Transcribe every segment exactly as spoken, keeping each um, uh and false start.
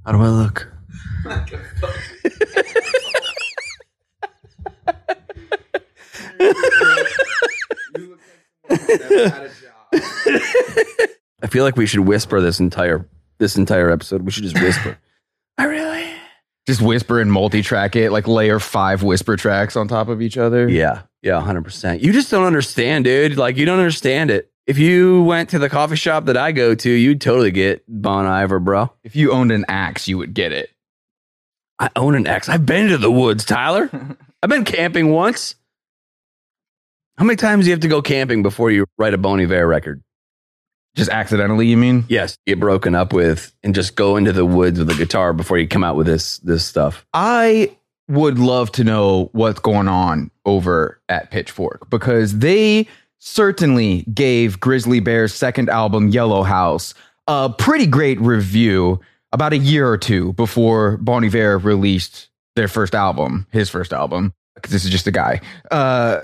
How do I look? I feel like we should whisper this entire this entire episode. We should just whisper. I really just whisper and multi-track it, like layer five whisper tracks on top of each other. Yeah, yeah, one hundred percent. You just don't understand, dude. Like, you don't understand it. If you went to the coffee shop that I go to, you'd totally get Bon Iver, bro. If you owned an axe, you would get it. I own an axe. I've been to the woods, Tyler. I've been camping once. How many times do you have to go camping before you write a Bon Iver record? Just accidentally, you mean? Yes, get broken up with and just go into the woods with a guitar before you come out with this this stuff. I would love to know what's going on over at Pitchfork, because they certainly gave Grizzly Bear's second album, Yellow House, a pretty great review about a year or two before Bon Iver released their first album, his first album, because this is just a guy. Uh,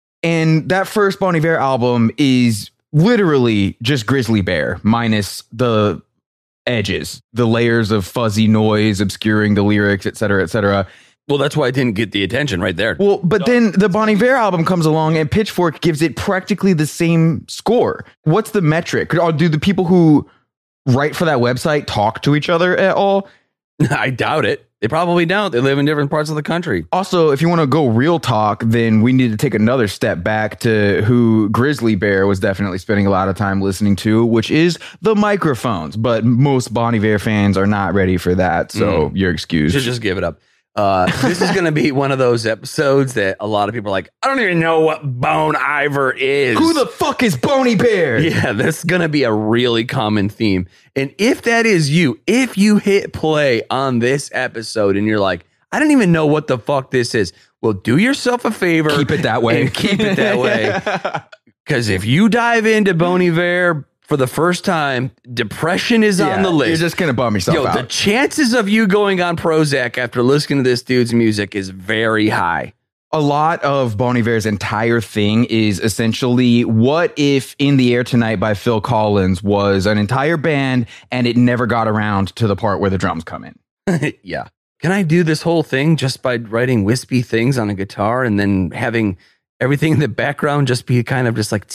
and that first Bon Iver album is literally just Grizzly Bear minus the edges, the layers of fuzzy noise obscuring the lyrics, et cetera, et cetera. Well, that's why it didn't get the attention right there. Well, but then the Bon Iver album comes along and Pitchfork gives it practically the same score. What's the metric? Or do the people who write for that website talk to each other at all? I doubt it. They probably don't. They live in different parts of the country. Also, if you want to go real talk, then we need to take another step back to who Grizzly Bear was definitely spending a lot of time listening to, which is the microphones. But most Bon Iver fans are not ready for that, so mm. you're excused. Should just give it up. Uh, this is going to be one of those episodes that a lot of people are like, I don't even know what Bon Iver is. Who the fuck is Bon Iver? Yeah, that's going to be a really common theme. And if that is you, if you hit play on this episode and you're like, I don't even know what the fuck this is, well, do yourself a favor. Keep it that way. And keep it that way. Because if you dive into Bon Iver for the first time, depression is yeah, on the list. You're just going to bum yourself Yo, out. The chances of you going on Prozac after listening to this dude's music is very high. A lot of Bon Iver's entire thing is essentially, what if In the Air Tonight by Phil Collins was an entire band and it never got around to the part where the drums come in? Yeah. Can I do this whole thing just by writing wispy things on a guitar and then having everything in the background just be kind of just like...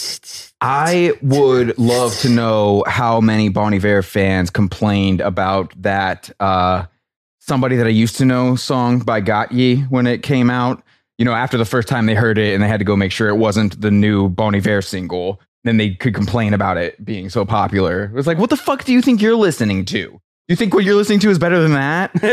I would love to know how many Bon Iver fans complained about that uh, Somebody That I Used to Know song by Got Ye when it came out. You know, after the first time they heard it and they had to go make sure it wasn't the new Bon Iver single, then they could complain about it being so popular. It was like, what the fuck do you think you're listening to? You think what you're listening to is better than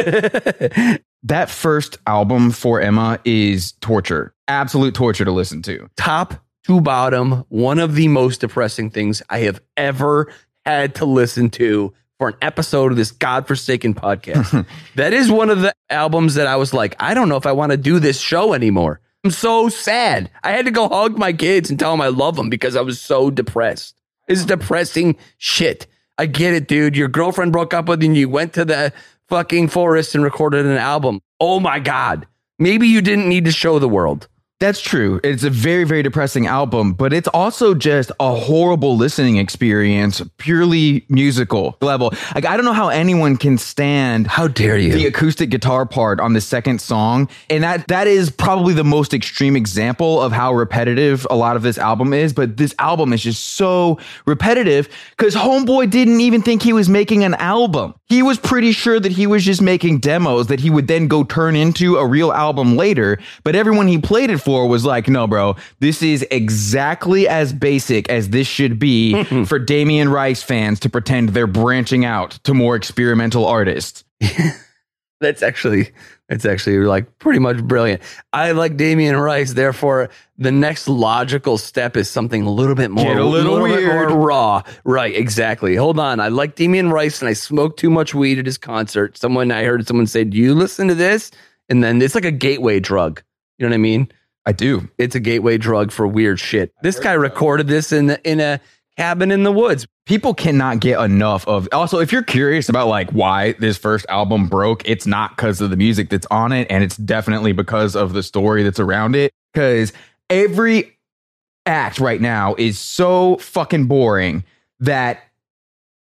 that? That first album for Emma is torture. Absolute torture to listen to. Top to bottom, one of the most depressing things I have ever had to listen to for an episode of this godforsaken podcast. That is one of the albums that I was like, I don't know if I want to do this show anymore. I'm so sad. I had to go hug my kids and tell them I love them because I was so depressed. It's depressing shit. I get it, dude. Your girlfriend broke up with you and you went to the fucking forest and recorded an album. Oh my God. Maybe you didn't need to show the world. That's true. It's a very, very depressing album, but it's also just a horrible listening experience, purely musical level. Like, I don't know how anyone can stand how dare you the acoustic guitar part on the second song. And that that is probably the most extreme example of how repetitive a lot of this album is. But this album is just so repetitive because Homeboy didn't even think he was making an album. He was pretty sure that he was just making demos that he would then go turn into a real album later. But everyone he played it for was like, no, bro, this is exactly as basic as this should be for Damien Rice fans to pretend they're branching out to more experimental artists. That's actually, that's actually like pretty much brilliant. I like Damien Rice. Therefore, the next logical step is something a little bit more, Get a little, little weird. Bit more raw. Right. Exactly. Hold on. I like Damien Rice and I smoked too much weed at his concert. Someone, I heard someone say, do you listen to this? And then it's like a gateway drug. You know what I mean? I do. It's a gateway drug for weird shit. This guy recorded this in the, in a cabin in the woods. People cannot get enough of. Also, if you're curious about like why this first album broke, it's not because of the music that's on it, and it's definitely because of the story that's around it. Because every act right now is so fucking boring that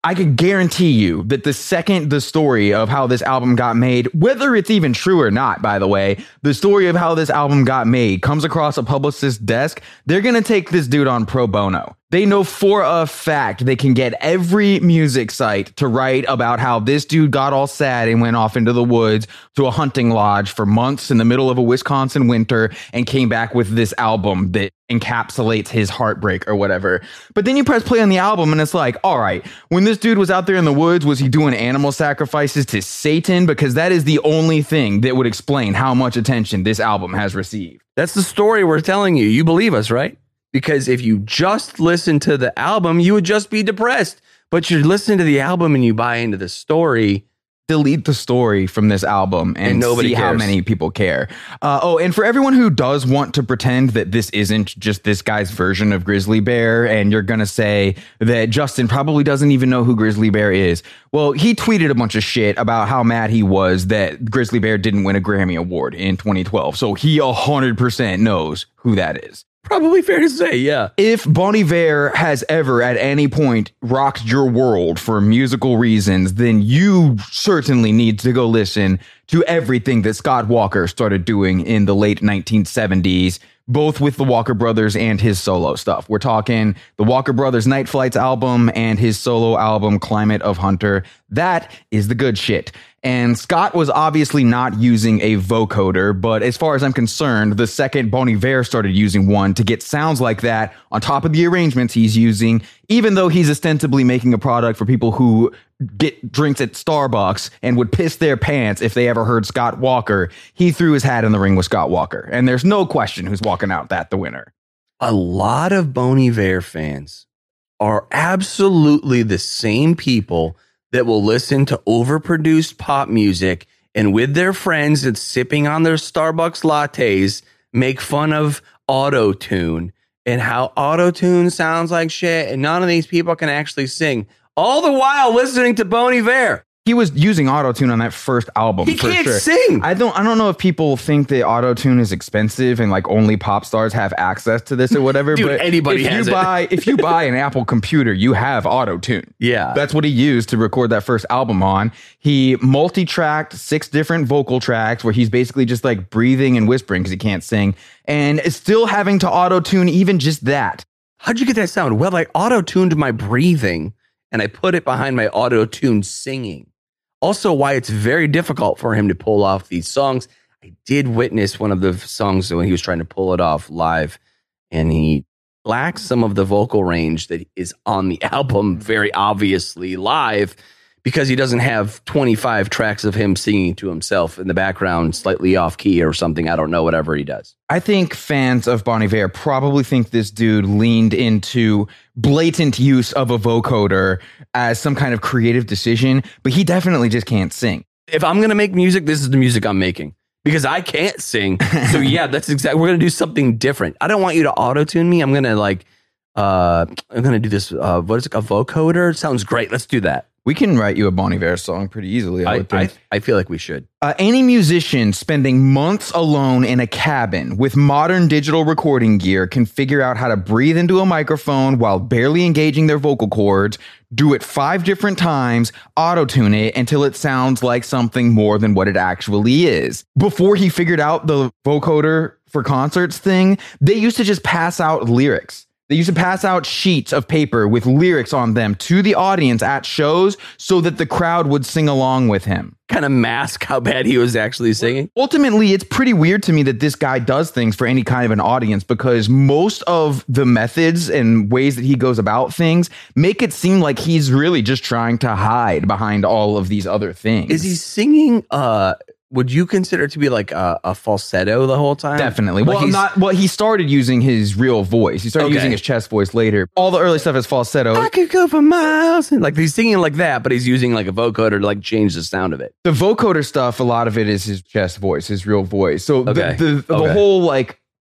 I could guarantee you that the second the story of how this album got made, whether it's even true or not, by the way, the story of how this album got made comes across a publicist's desk, they're going to take this dude on pro bono. They know for a fact they can get every music site to write about how this dude got all sad and went off into the woods to a hunting lodge for months in the middle of a Wisconsin winter and came back with this album that encapsulates his heartbreak or whatever. But then you press play on the album and it's like, all right, when this dude was out there in the woods, was he doing animal sacrifices to Satan? Because that is the only thing that would explain how much attention this album has received. That's the story we're telling you. You believe us, right? Because if you just listen to the album, you would just be depressed. But you're listening to the album and you buy into the story. Delete the story from this album and, and nobody see cares. How many people care. Uh, oh, and for everyone who does want to pretend that this isn't just this guy's version of Grizzly Bear, and you're going to say that Justin probably doesn't even know who Grizzly Bear is. Well, he tweeted a bunch of shit about how mad he was that Grizzly Bear didn't win a Grammy Award in twenty twelve. So he one hundred percent knows who that is. Probably fair to say, yeah. If Bon Iver has ever at any point rocked your world for musical reasons, then you certainly need to go listen to everything that Scott Walker started doing in the late nineteen seventies, both with the Walker Brothers and his solo stuff. We're talking the Walker Brothers Night Flights album and his solo album, Climate of Hunter. That is the good shit. And Scott was obviously not using a vocoder, but as far as I'm concerned, the second Bon Iver started using one to get sounds like that on top of the arrangements he's using, even though he's ostensibly making a product for people who get drinks at Starbucks and would piss their pants if they ever heard Scott Walker, he threw his hat in the ring with Scott Walker. And there's no question who's walking out that the winner. A lot of Bon Iver fans are absolutely the same people that will listen to overproduced pop music and with their friends and sipping on their Starbucks lattes, make fun of auto-tune and how auto-tune sounds like shit. And none of these people can actually sing, all the while listening to Bon Iver. He was using auto-tune on that first album. He for can't sure. sing. I don't I don't know if people think that auto-tune is expensive and like only pop stars have access to this or whatever. Dude, but anybody if has you it. buy if you buy an Apple computer, you have auto-tune. Yeah. That's what he used to record that first album on. He multi-tracked six different vocal tracks where he's basically just like breathing and whispering because he can't sing. And is still having to auto-tune even just that. How'd you get that sound? Well, I auto-tuned my breathing and I put it behind my auto-tuned singing. Also, why it's very difficult for him to pull off these songs. I did witness one of the songs when he was trying to pull it off live, and he lacks some of the vocal range that is on the album, very obviously live, because he doesn't have twenty-five tracks of him singing to himself in the background, slightly off key or something. I don't know, whatever he does. I think fans of Bon Iver probably think this dude leaned into blatant use of a vocoder as some kind of creative decision, but he definitely just can't sing. If I'm going to make music, this is the music I'm making because I can't sing. So yeah, that's exactly, we're going to do something different. I don't want you to auto-tune me. I'm going to like, uh, I'm going to do this. Uh, what is it? A vocoder? It sounds great. Let's do that. We can write you a Bon Iver song pretty easily, I, I would think. I, I feel like we should. Uh, any musician spending months alone in a cabin with modern digital recording gear can figure out how to breathe into a microphone while barely engaging their vocal cords, do it five different times, auto-tune it until it sounds like something more than what it actually is. Before he figured out the vocoder for concerts thing, they used to just pass out lyrics. They used to pass out sheets of paper with lyrics on them to the audience at shows so that the crowd would sing along with him. Kind of mask how bad he was actually singing. Ultimately, it's pretty weird to me that this guy does things for any kind of an audience because most of the methods and ways that he goes about things make it seem like he's really just trying to hide behind all of these other things. Is he singing? Uh, would you consider it to be like a, a falsetto the whole time? Definitely. Like Well, he's- not. Well, he started using his real voice. He started Okay. using his chest voice later. All the early stuff is falsetto. I could go for miles. And like he's singing like that, but he's using like a vocoder to like change the sound of it. The vocoder stuff, a lot of it is his chest voice, his real voice. So Okay. the, the, the Okay. whole like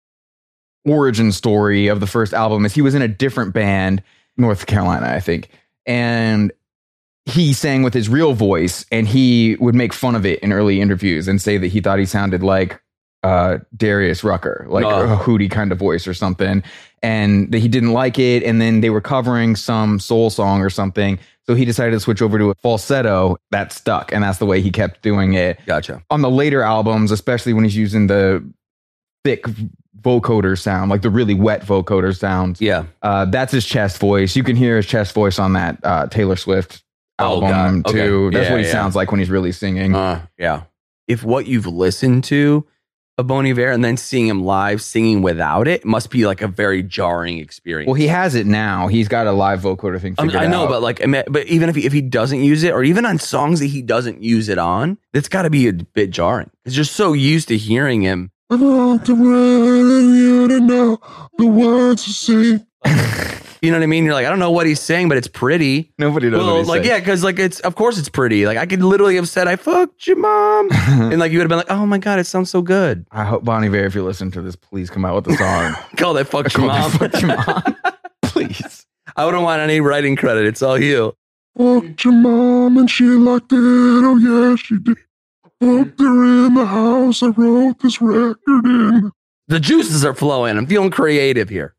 origin story of the first album is he was in a different band, North Carolina, I think, and he sang with his real voice, and he would make fun of it in early interviews and say that he thought he sounded like uh, Darius Rucker, like Oh. a hooty kind of voice or something. And he didn't like it. And then they were covering some soul song or something. So he decided to switch over to a falsetto that stuck. And that's the way he kept doing it. Gotcha. On the later albums, especially when he's using the thick vocoder sound, like the really wet vocoder sounds. Yeah. Uh, that's his chest voice. You can hear his chest voice on that uh, Taylor Swift Oh, album God. too. Okay. That's Yeah, what he yeah. sounds like when he's really singing. Uh, yeah. If what you've listened to a Bon Iver and then seeing him live singing without it must be like a very jarring experience. Well, he has it now. He's got a live vocoder thing I, mean, figured I know, out. but like, ima- but even if he, if he doesn't use it, or even on songs that he doesn't use it on, it's got to be a bit jarring. Because you're so used to hearing him. I want to run you to know the words to sing. You know what I mean? You're like, I don't know what he's saying, but it's pretty. Nobody knows Well, what he's like, saying. yeah, because like it's of course it's pretty. Like I could literally have said, "I fucked your mom," and like you would have been like, "Oh my god, it sounds so good." I hope Bon Iver, if you're listening to this, please come out with a song. Call that fucked your mom. Fuck your mom. Please. I wouldn't want any writing credit. It's all you. Fucked your mom and she liked it. Oh yeah, she did. Fucked her in the house I wrote this record in. The juices are flowing. I'm feeling creative here.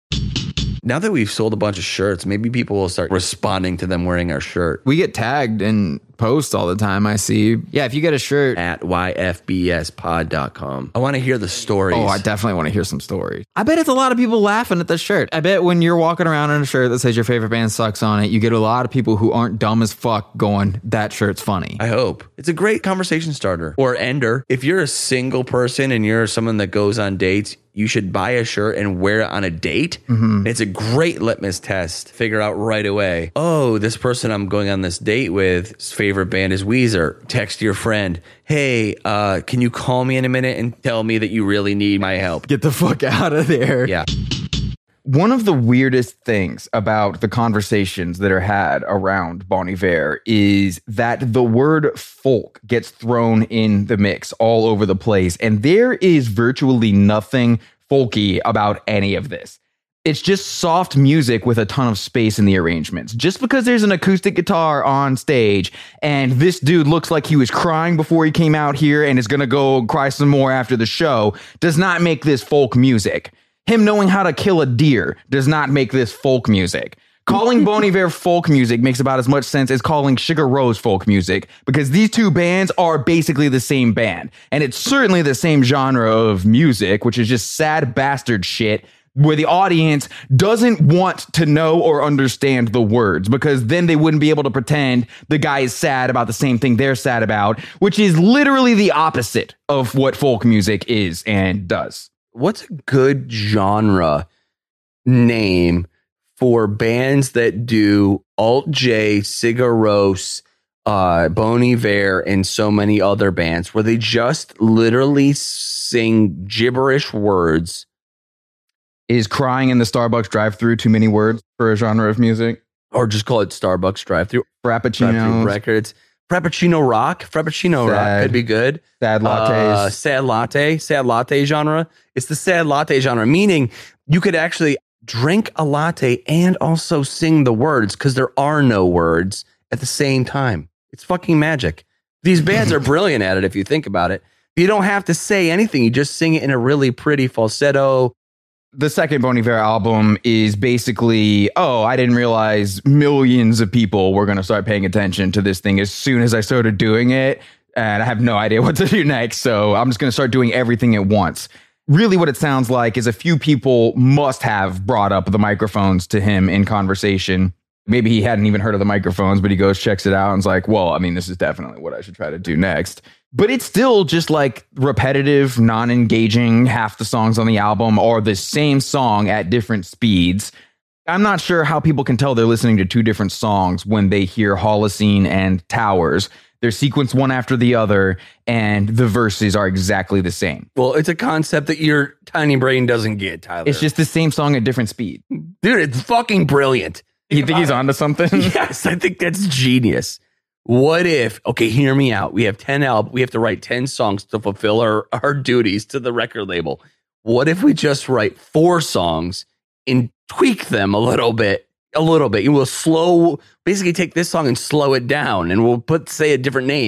Now that we've sold a bunch of shirts, maybe people will start responding to them wearing our shirt We get tagged in posts all the time. I see. Yeah, if you get a shirt. at y f b s pod dot com. I want to hear the stories. Oh, I definitely want to hear some stories. I bet it's a lot of people laughing at the shirt. I bet when you're walking around in a shirt that says your favorite band sucks on it, you get a lot of people who aren't dumb as fuck going, that shirt's funny. I hope. It's a great conversation starter or ender. If you're a single person and you're someone that goes on dates, you should buy a shirt and wear it on a date. Mm-hmm. It's a great litmus test. Figure out right away. Oh, this person I'm going on this date with, his favorite band is Weezer. Text your friend. Hey, uh, can you call me in a minute and tell me that you really need my help? Get the fuck out of there. Yeah. One of the weirdest things about the conversations that are had around Bon Iver is that the word folk gets thrown in the mix all over the place. And there is virtually nothing folky about any of this. It's just soft music with a ton of space in the arrangements. Just because there's an acoustic guitar on stage and this dude looks like he was crying before he came out here and is going to go cry some more after the show does not make this folk music. Him knowing how to kill a deer does not make this folk music. Calling Bon Iver folk music makes about as much sense as calling Sugar Rose folk music, because these two bands are basically the same band. And it's certainly the same genre of music, which is just sad bastard shit, where the audience doesn't want to know or understand the words, because then they wouldn't be able to pretend the guy is sad about the same thing they're sad about, which is literally the opposite of what folk music is and does. What's a good genre name for bands that do Alt J, Sigur Rós, uh, Bon Iver, and so many other bands where they just literally sing gibberish words? Is crying in the Starbucks drive-thru too many words for a genre of music? Or just call it Starbucks drive-thru Frappuccino, drive-thru records. Frappuccino rock, Frappuccino rock Sad. could be good. sad lattes. Uh, sad latte, sad latte genre. It's the sad latte genre, meaning you could actually drink a latte and also sing the words because there are no words at the same time. It's fucking magic. These bands are brilliant at it if you think about it. You don't have to say anything. You just sing it in a really pretty falsetto. The second Bon Iver album is basically, oh, I didn't realize millions of people were going to start paying attention to this thing as soon as I started doing it. And I have no idea what to do next. So I'm just going to start doing everything at once. Really what it sounds like is a few people must have brought up the microphones to him in conversation. Maybe he hadn't even heard of the microphones, but he goes, checks it out, and is like, well, I mean, this is definitely what I should try to do next. But it's still just like repetitive, non-engaging. Half the songs on the album are the same song at different speeds. I'm not sure how people can tell they're listening to two different songs when they hear Holocene and Towers. They're sequenced one after the other, and the verses are exactly the same. Well, it's a concept that your tiny brain doesn't get, Tyler. It's just the same song at different speed. dude, it's fucking brilliant. You think he's onto something? Yes, I think that's genius. What if, okay, hear me out. We have ten albums. We have to write ten songs to fulfill our, our duties to the record label. What if we just write four songs and tweak them a little bit, a little bit? You will slow, basically take this song and slow it down, and we'll put, say, a different name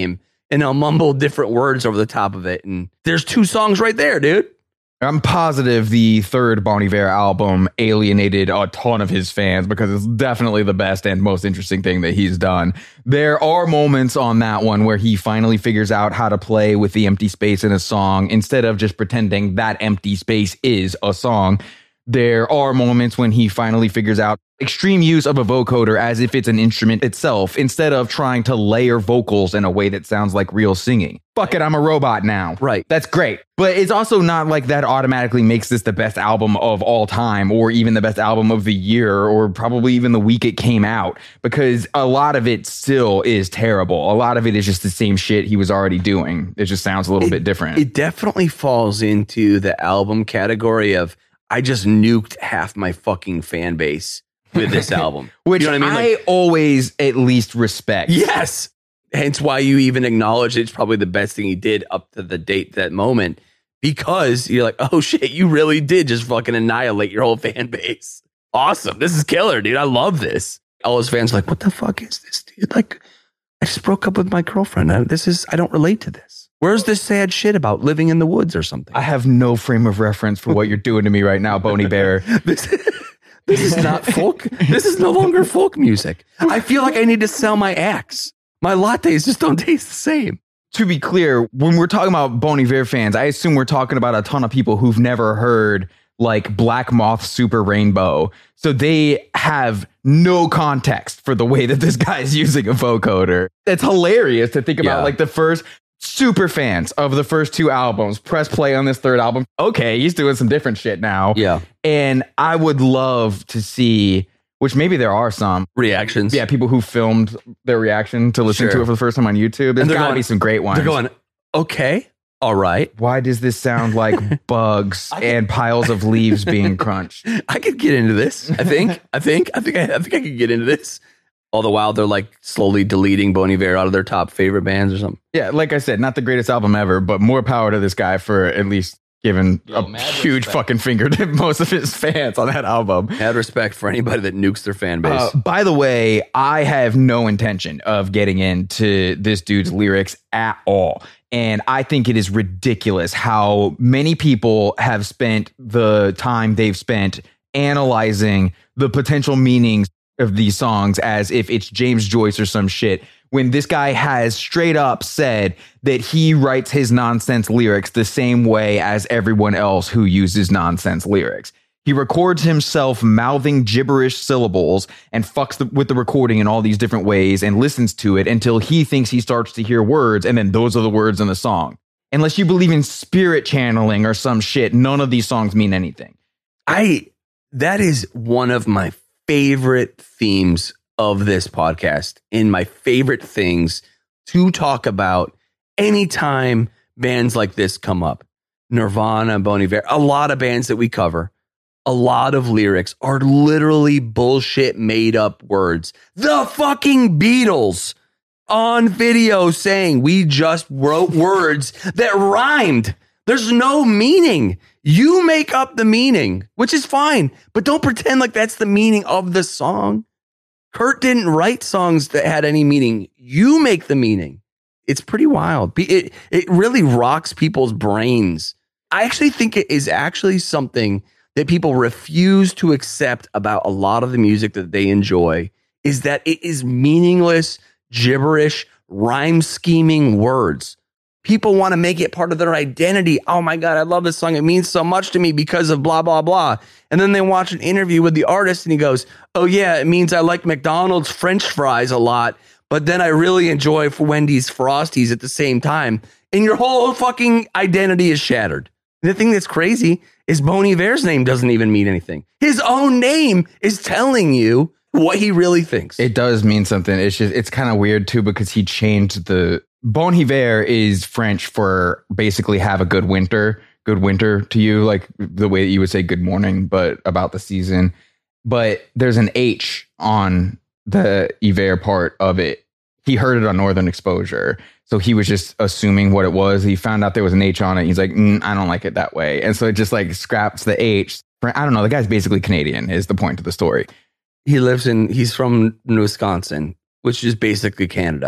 and I'll mumble different words over the top of it. And there's two songs right there, dude. I'm positive the third Bon Iver album alienated a ton of his fans because it's definitely the best and most interesting thing that he's done. There are moments on that one where he finally figures out how to play with the empty space in a song instead of just pretending that empty space is a song. There are moments when he finally figures out extreme use of a vocoder as if it's an instrument itself instead of trying to layer vocals in a way that sounds like real singing. Fuck it, I'm a robot now. Right. That's great. But it's also not like that automatically makes this the best album of all time or even the best album of the year or probably even the week it came out, because a lot of it still is terrible. A lot of it is just the same shit he was already doing. It just sounds a little it, bit different. It definitely falls into the album category of I just nuked half my fucking fan base with this album. Which you know what I mean? I Like, always at least respect. yes. Hence why you even acknowledge it's probably the best thing he did up to the date, that moment, because you're like, oh shit, you really did just fucking annihilate your whole fan base. Awesome. This is killer, dude. I love this. All his fans are like, what the fuck is this, dude? Like, I just broke up with my girlfriend. I, this is, I don't relate to this. Where's this sad shit about living in the woods or something? I have no frame of reference for what you're doing to me right now, Bon Iver. this, this is not folk. This is no longer folk music. I feel like I need to sell my axe. My lattes just don't taste the same. To be clear, when we're talking about Bon Iver fans, I assume we're talking about a ton of people who've never heard like Black Moth Super Rainbow. So they have no context for the way that this guy is using a vocoder. It's hilarious to think about, Yeah. like the first super fans of the first two albums press play on this third album. Okay, he's doing some different shit now. Yeah. And I would love to see, which maybe there are some, Reactions. yeah, people who filmed their reaction to listen Sure. to it for the first time on YouTube. There's they're got to going- be some great ones. They're going, okay, all right. Why does this sound like bugs and piles of leaves being crunched? I could get into this. I think. I think. I think. I, I think I could get into this. All the while they're like slowly deleting Bon Iver out of their top favorite bands or something. Yeah, like I said, not the greatest album ever, but more power to this guy for at least giving Yo, a mad huge respect. fucking finger to most of his fans on that album. Had respect for anybody that nukes their fan base. Uh, by the way, I have no intention of getting into this dude's lyrics at all. And I think it is ridiculous how many people have spent the time they've spent analyzing the potential meanings of these songs as if it's James Joyce or some shit, when this guy has straight up said that he writes his nonsense lyrics the same way as everyone else who uses nonsense lyrics. He records himself mouthing gibberish syllables and fucks the, with the recording in all these different ways and listens to it until he thinks he starts to hear words, and then those are the words in the song. Unless you believe in spirit channeling or some shit, none of these songs mean anything. I that is one of my favorite themes of this podcast, and my favorite things to talk about anytime bands like this come up. Nirvana, Bon Iver, a lot of bands that we cover, a lot of lyrics are literally bullshit made up words. The fucking Beatles on video saying we just wrote words that rhymed. There's no meaning. You make up the meaning, which is fine, but don't pretend like that's the meaning of the song. Kurt didn't write songs that had any meaning. You make the meaning. It's pretty wild. Be- It, it really rocks people's brains. I actually think it is actually something that people refuse to accept about a lot of the music that they enjoy, is that it is meaningless, gibberish, rhyme scheming words. People want to make it part of their identity. Oh my God, I love this song. It means so much to me because of blah, blah, blah. And then they watch an interview with the artist and he goes, oh yeah, it means I like McDonald's French fries a lot, but then I really enjoy Wendy's Frosties at the same time. And your whole fucking identity is shattered. And the thing that's crazy is Bon Iver's name doesn't even mean anything. His own name is telling you what he really thinks. It does mean something. It's just, it's kind of weird too, because he changed the Bon Iver is French for basically have a good winter, good winter to you, like the way that you would say good morning, but about the season. But there's an H on the Iver part of it. He heard it on Northern Exposure. So he was just assuming what it was. He found out there was an H on it. He's like, mm, I don't like it that way. And so it just like scraps the H. I don't know. The guy's basically Canadian is the point of the story. He lives in, he's from Wisconsin, which is basically Canada.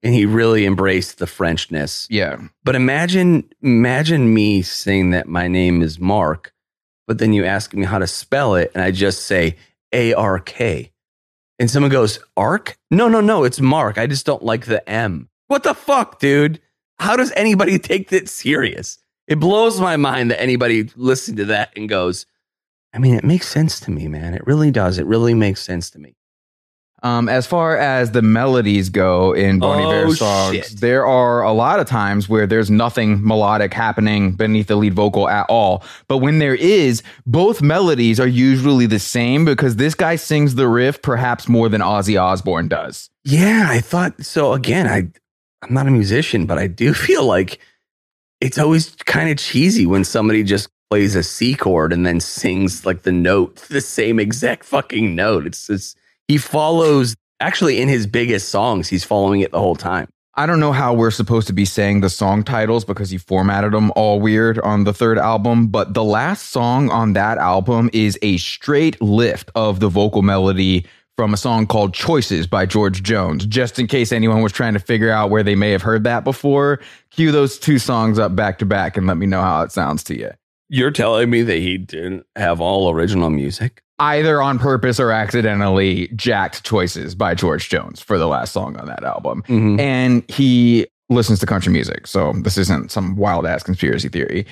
and he really embraced the Frenchness. Yeah. But imagine, imagine me saying that my name is Mark, but then you ask me how to spell it, and I just say A R K. And someone goes, Ark? No, no, no, it's Mark. I just don't like the M. What the fuck, dude? How does anybody take that serious? It blows my mind that anybody listens to that and goes, I mean, it makes sense to me, man. It really does. It really makes sense to me. Um, as far as the melodies go in Bon Iver Oh, songs, shit. there are a lot of times where there's nothing melodic happening beneath the lead vocal at all. But when there is, both melodies are usually the same because this guy sings the riff perhaps more than Ozzy Osbourne does. Yeah, I thought so. Again, I, I'm not a musician, but I do feel like it's always kind of cheesy when somebody just plays a C chord and then sings like the note, the same exact fucking note. It's just, he follows, actually in his biggest songs, he's following it the whole time. I don't know how we're supposed to be saying the song titles because he formatted them all weird on the third album, but the last song on that album is a straight lift of the vocal melody from a song called Choices by George Jones. Just in case anyone was trying to figure out where they may have heard that before, cue those two songs up back to back and let me know how it sounds to you. You're telling me that he didn't have all original music? Either on purpose or accidentally jacked Choices by George Jones for the last song on that album. Mhm. And he listens to country music, so this isn't some wild ass conspiracy theory.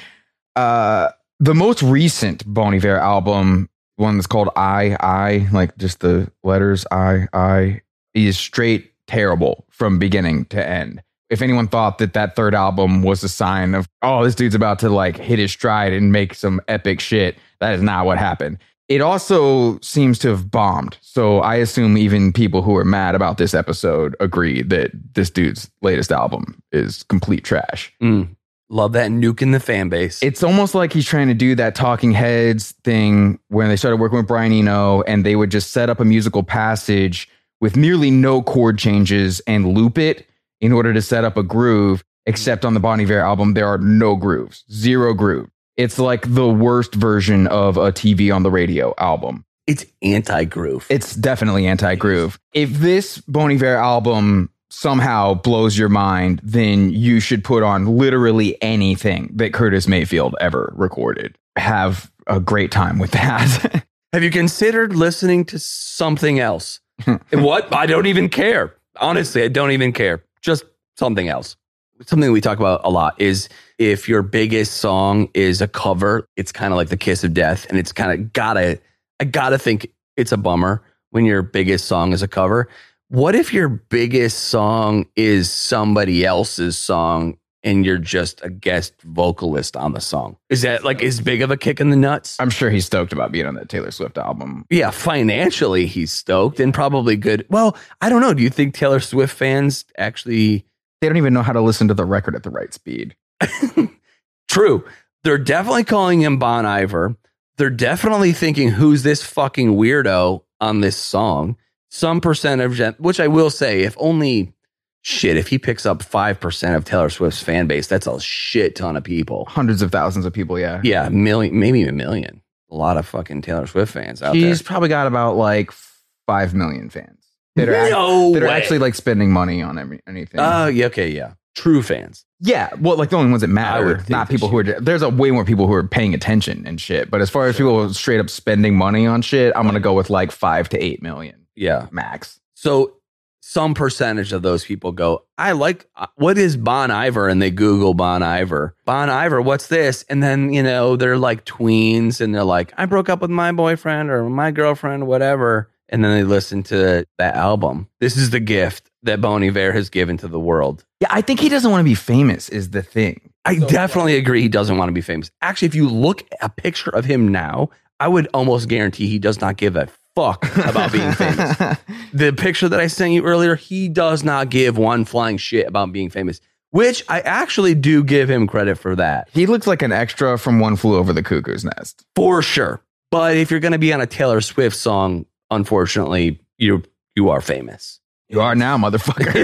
Uh, the most recent Bon Iver album, one that's called I, I, like just the letters I, I, is straight terrible from beginning to end. If anyone thought that that third album was a sign of, oh, this dude's about to like hit his stride and make some epic shit, that is not what happened. It also seems to have bombed. So I assume even people who are mad about this episode agree that this dude's latest album is complete trash. Mm. Love that nuking the fan base. It's almost like he's trying to do that Talking Heads thing when they started working with Brian Eno and they would just set up a musical passage with nearly no chord changes and loop it in order to set up a groove, except on the Bon Iver album, there are no grooves, zero groove. It's like the worst version of a T V on the radio album. It's anti-groove. It's definitely anti-groove. If this Bon Iver album somehow blows your mind, then you should put on literally anything that Curtis Mayfield ever recorded. Have a great time with that. Have you considered listening to something else? What? I don't even care. Honestly, I don't even care. Just something else. Something we talk about a lot is if your biggest song is a cover, it's kind of like the kiss of death. And it's kind of gotta, I gotta think it's a bummer when your biggest song is a cover. What if your biggest song is somebody else's song and you're just a guest vocalist on the song? Is that like as big of a kick in the nuts? I'm sure he's stoked about being on that Taylor Swift album. Yeah, financially he's stoked and probably good. Well, I don't know. Do you think Taylor Swift fans actually... They don't even know how to listen to the record at the right speed. True. They're definitely calling him Bon Iver. They're definitely thinking, who's this fucking weirdo on this song? Some percent of, gen- which I will say, if only, shit, if he picks up five percent of Taylor Swift's fan base, that's a shit ton of people. Hundreds of thousands of people, yeah. Yeah, a million, maybe a million. A lot of fucking Taylor Swift fans out She's there. probably got about like five million fans. That are, No act- that are way. actually like spending money on every, anything. Oh, yeah, okay, yeah. True fans. Yeah, well, like the only ones that I matter, would think not that people who are. There's a way more people who are paying attention and shit. But as far as people straight up spending money on shit, I'm gonna go with like five to eight million Yeah. max. So some percentage of those people go, I like, what is Bon Iver? And they Google Bon Iver. Bon Iver, what's this? And then, you know, they're like tweens and they're like, I broke up with my boyfriend or my girlfriend, whatever. And then they listen to that album. This is the gift that Bon Iver has given to the world. Yeah, I think he doesn't want to be famous. Is the thing. I definitely agree he doesn't want to be famous. Actually, if you look at a picture of him now, I would almost guarantee he does not give a fuck about being famous. The picture that I sent you earlier, he does not give one flying shit about being famous, which I actually do give him credit for that. He looks like an extra from One Flew Over the Cuckoo's Nest. For sure. But if you're going to be on a Taylor Swift song, unfortunately, you you are famous. You are now, motherfucker.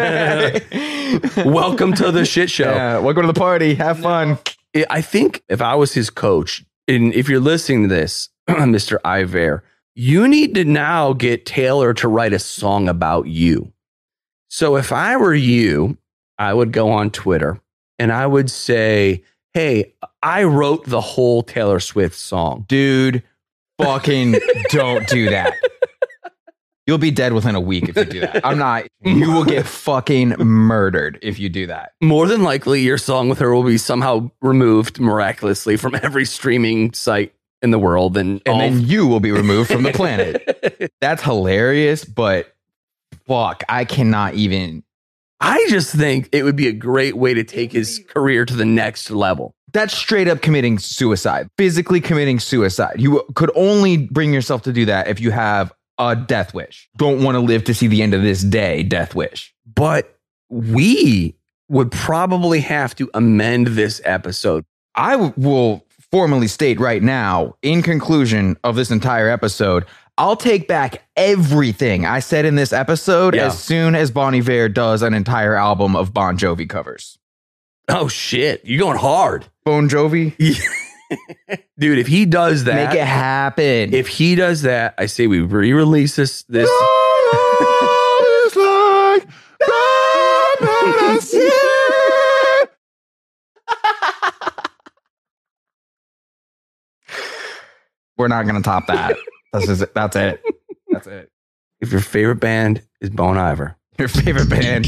Welcome to the shit show. Yeah, welcome to the party. Have fun. I think if I was his coach, and if you're listening to this, Mister Iver, you need to now get Taylor to write a song about you. So if I were you, I would go on Twitter and I would say, hey, I wrote the whole Taylor Swift song. Dude, fucking don't do that. You'll be dead within a week if you do that. I'm not. You will get fucking murdered if you do that. More than likely, your song with her will be somehow removed miraculously from every streaming site in the world. And, And all then you will be removed from the planet. That's hilarious, but fuck, I cannot even. I just think it would be a great way to take his career to the next level. That's straight up committing suicide, physically committing suicide. You could only bring yourself to do that if you have a death wish. Don't want to live to see the end of this day, death wish. But we would probably have to amend this episode. I w- will formally state right now, in conclusion of this entire episode, I'll take back everything I said in this episode Yeah. as soon as Bon Iver does an entire album of Bon Jovi covers. Oh, shit. You're going hard. Bon Jovi? Dude, if he does that, Make it happen. if he does that, I say we re-release this. this It's like madness. We're not going to top that. That's, just, it. That's it. That's it. if your favorite band is Bon Iver. Your favorite band.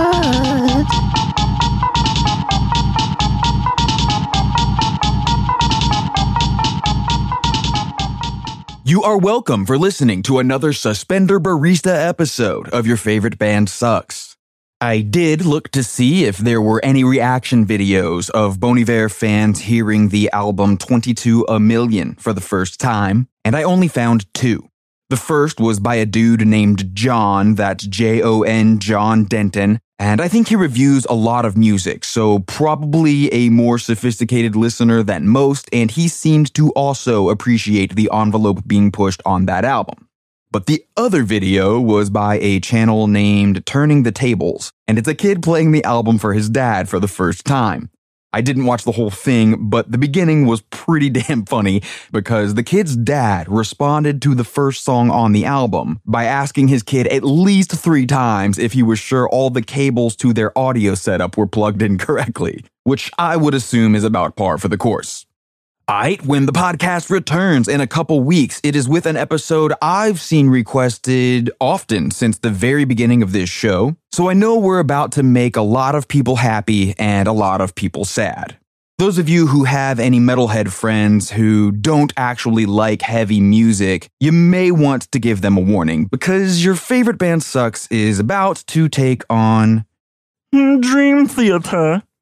You are welcome for listening to another Suspender Barista episode of Your Favorite Band Sucks. I did look to see if there were any reaction videos of Bon Iver fans hearing the album twenty-two A Million for the first time, and I only found two. The first was by a dude named John, that's J O N John Denton, and I think he reviews a lot of music, so probably a more sophisticated listener than most, and he seemed to also appreciate the envelope being pushed on that album. But the other video was by a channel named Turning the Tables, and it's a kid playing the album for his dad for the first time. I didn't watch the whole thing, but the beginning was pretty damn funny because the kid's dad responded to the first song on the album by asking his kid at least three times if he was sure all the cables to their audio setup were plugged in correctly, which I would assume is about par for the course. Alright, when the podcast returns in a couple weeks, it is with an episode I've seen requested often since the very beginning of this show, so I know we're about to make a lot of people happy and a lot of people sad. Those of you who have any metalhead friends who don't actually like heavy music, you may want to give them a warning, because Your Favorite Band Sucks is about to take on Dream Theater.